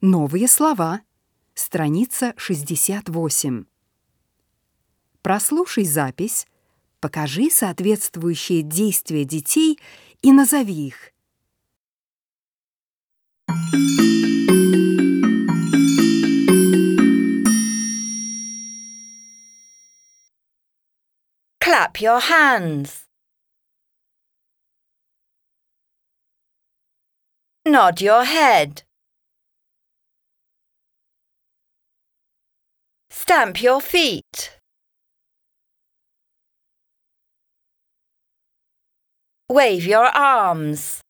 Новые слова. Страница 68. Прослушай запись, покажи соответствующие действия детей и назови их. Clap your hands. Nod your head. Stamp your feet. Wave your arms.